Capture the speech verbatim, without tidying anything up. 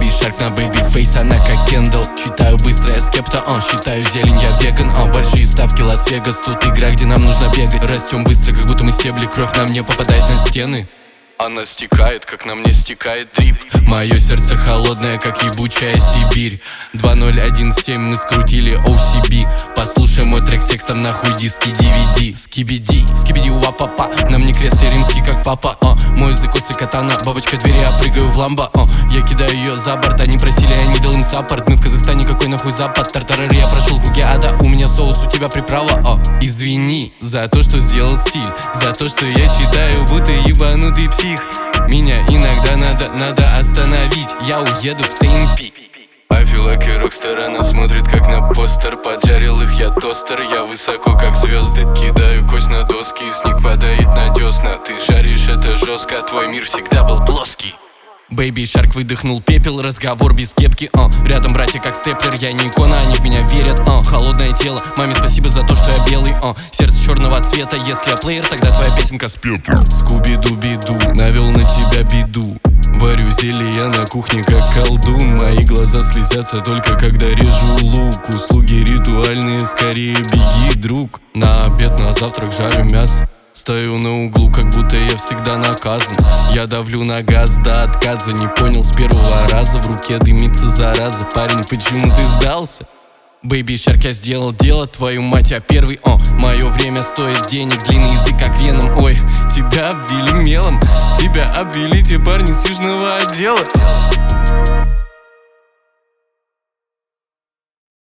Baby Shark на Baby Face, она как Кендалл. Считаю быстро, я скепта, uh, считаю зелень, я веган, uh, большие ставки Лас-Вегас, тут игра, где нам нужно бегать. Растем быстро, как будто мы стебли, кровь на мне попадает на стены. Она стекает, как на мне стекает дрип. Мое сердце холодное, как ебучая Сибирь. Два ноль один семь мы скрутили о си би. Послушай мой трек с текстом, нахуй диски ди ви ди. Скибиди, скибиди ува папа. На мне крест и римский, как папа, а. Мой язык острый катана, бабочка двери, я прыгаю в ламбо, а. Я кидаю ее за борт, они просили, я не дал им саппорт. Мы в Казахстане, какой нахуй запад. Тартарары, я прошел круги ада, у меня соус, у тебя приправа, а. Извини за то, что сделал стиль, за то, что я читаю, будто ебанутый псих. Меня иногда надо, надо остановить, я уеду в Сейн-Пи. I feel like a rockstar, она смотрит как на постер. Поджарил их я тостер, я высоко как звезды. Кидаю кость на доски, снег падает на десна. Ты жаришь это жестко, твой мир всегда был плоский. Baby Shark выдохнул пепел, разговор без кепки, uh. Рядом братья как степлер, я не икона, они в меня верят, uh. Холодное тело, маме спасибо за то, что я белый, uh. Сердце черного цвета, если я плеер, тогда твоя песенка спета. Скуби-ду-биду, навел на тебя беду. Варю зелье я на кухне как колдун. Мои глаза слезятся только когда режу лук. Услуги ритуальные, скорее беги, друг. На обед, на завтрак жарю мясо. Стою на углу, как будто я всегда наказан. Я давлю на газ до отказа. Не понял с первого раза, в руке дымится зараза. Парень, почему ты сдался? Baby Shark, я сделал дело, твою мать, я первый, о. Мое время стоит денег, длинный язык как веном. Ой, тебя обвили мелом, тебя обвели те парни с южного отдела.